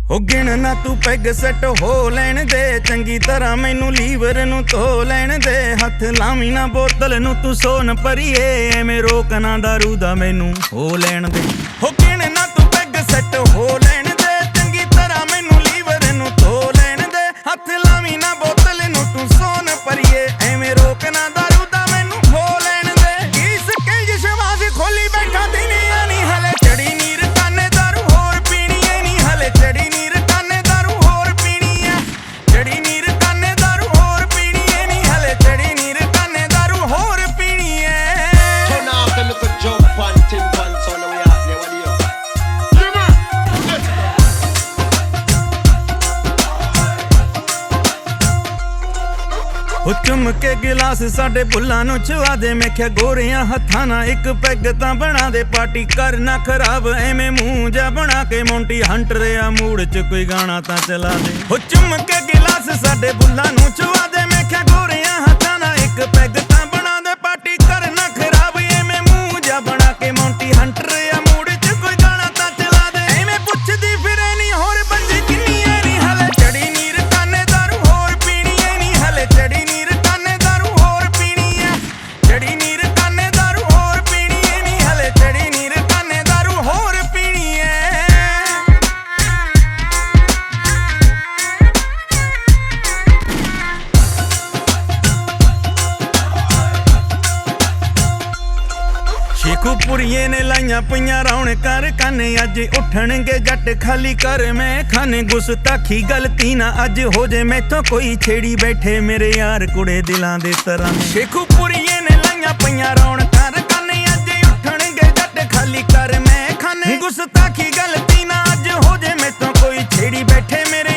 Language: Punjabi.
ਹੋ ਗਿਣ ਨਾ ਤੂੰ ਪੈਗ ਸੈੱਟ ਹੋ ਲੈਣ ਦੇ, ਚੰਗੀ ਤਰ੍ਹਾਂ ਮੈਨੂੰ ਲੀਵਰ ਨੂੰ ਧੋ ਲੈਣ ਦੇ। ਹੱਥ ਲਾਵੀਂ ਨਾ ਬੋਤਲ ਨੂੰ ਤੂੰ ਸੋਨ ਭਰੀਏ, ਐਵੇਂ ਰੋਕ ਨਾ ਦਾਰੂ ਦਾ ਮੈਨੂੰ ਹੋ ਲੈਣ ਦੇ। ਹੋ ਗਿਣ ਨਾ ਤੂੰ ਪੈਗ ਸੈੱਟ ਹੋ ਲੈਣ ਦੇ, ਚੰਗੀ ਤਰ੍ਹਾਂ ਮੈਨੂੰ ਲੀਵਰ ਨੂੰ ਧੋ ਲੈਣ ਦੇ। ਹੱਥ ਲਾਵੀਂ ਨਾ ਬੋਤਲ ਨੂੰ ਤੂੰ ਸੋਨ ਭਰੀਏ, ਐਵੇਂ ਰੋਕ ਨਾ ਦਾਰੂ ਦਾ ਮੈਨੂੰ ਹੋ ਲੈਣ ਦੇ। ਇਸ ਕੇ ਵਿਸ਼ਵਾਸ ਖੋਲੀ ਬੈਠਾ ਦਿਨੀਆਂ ਨੀ ਹਲੇ ਚੜੀ ਨੀਰ ਕਾਨੇ ਦਾਰੂ ਹੋਰ ਪੀਣੀ ਏ ਨੀ ਹਲੇ ਚੜੀ ਨੀਰ ਕਾਨੇ ਦਾਰੂ ਹੋਰ ਪੀਣੀ ਆ। ਚੜੀ ਨੀਰ ਕਾਨੇ ਦਾਰੂ ਹੋਰ ਪੀਣੀ ਏ ਨੀ ਹਲੇ ਚੜੀ ਨੀਰ ਕਾਨੇ ਦਾਰੂ ਹੋਰ ਪੀਣੀ ਏ। Turn off them little jump and ting pants on the way out there, what do you? Yeah man, let's go. ਉਹ ਚੁੰਮ ਕੇ ਗਿਲਾਸ ਸਾਡੇ ਬੁੱਲਾਂ ਨੂੰ ਚੁਆ ਦੇ, ਮੈਂ ਕਿਹਾ ਗੋਰਿਆਂ ਹੱਥਾਂ ਨਾਲ ਇੱਕ ਪੈਗ ਤਾਂ ਬਣਾ ਦੇ। ਪਾਰਟੀ ਕਰ ਨਾ ਖਰਾਬ ਐਵੇਂ ਮੂੰਹ ਜਾ ਬਣਾ ਕੇ, ਮੌਂਟੀ ਹੰਟਰ ਆ ਮੂਡ ਚ ਕੋਈ ਗਾਣਾ ਤਾਂ ਚਲਾ ਦੇ। ਉਹ ਚੁੰਮ ਕੇ ਗਿਲਾਸ ਸਾਡੇ ਬੁੱਲਾਂ ਨੂੰ ਚੁਆ ਦੇ, ਮੈਂ ਕਿਹਾ ਗੋਰਿਆਂ ਹੱਥਾਂ ਨਾਲ ਇੱਕ ਪੈਗ ਤਾਂ ਬਣਾ ਦੇ। ਪਾਰਟੀ ਕਰ ਨਾ ਖਰਾਬ ਐਵੇਂ ਮੂੰਹ ਜਾ ਬਣਾ ਕੇ, ਮੌਂਟੀ ਹੰਟਰ ਆ ਮੂਡ ਚ ਕੋਈ ਗਾਣਾ ਤਾਂ ਚਲਾ ਦੇ। ਐਵੇਂ ਪੁੱਛਦੀ ਫਿਰੇ ਨੀ ਹੋਰ ਬੰਜੀ ਕਿੰਨੀ ਐ ਨੀ ਹਲੇ ਚੜੀ ਨੀਰ ਕਾਨੇ ਦਾਰੂ ਹੋਰ ਪੀਣੀ ਐ ਨੀ ਹਲੇ ਚੜੀ ਨੀਰ ਕਾਨੇ ਦਾਰੂ ਹੋਰ ਪੀਣੀ ਐ। ਚੜੀ ਨੀਰ ਕਾਨੇ ਦਾਰੂ ਹੋਰ ਪੀਣੀ ਐ ਨੀ ਹਲੇ ਚੜੀ ਨੀਰ ਕਾਨੇ ਦਾਰੂ ਹੋਰ ਪੀਣੀ ਐ। ਸ਼ੇਖੂਪੁਰੀਏ ਨੇ ਲਾਈਆਂ ਪਈਆਂ ਰੌਣਕਾਂ ਕਾਨੇ, ਅੱਜ ਉੱਠਣਗੇ ਜੱਟ ਖਾਲੀ ਕਰ ਮੈਂ ਖਾਨੇ। ਗੁਸਤਾਖੀ ਗਲਤੀ ਨਾ ਅੱਜ ਹੋ ਜੇ ਮੈਥੋਂ ਕੋਈ, ਛੇੜੀ ਬੈਠੇ ਮੇਰੇ ਯਾਰ ਕੁੜੇ ਦਿਲਾਂ ਦੇ ਤਰ੍ਹਾਂ। ਸ਼ੇਖੂਪੁਰੀਏ ਨੇ ਲਾਈਆਂ ਪਈਆਂ ਰੌਣਕਾਂ ਕਾਨੇ, ਅੱਜ ਉੱਠਣਗੇ ਜੱਟ ਖਾਲੀ ਕਰ ਮੈਂ ਖਾਨੇ। ਗੁਸਤਾਖੀ ਗਲਤੀ ਨਾ ਅੱਜ ਹੋ ਜੇ ਮੈਥੋਂ ਕੋਈ, ਛੇੜੀ ਬੈਠੇ ਮੇਰੇ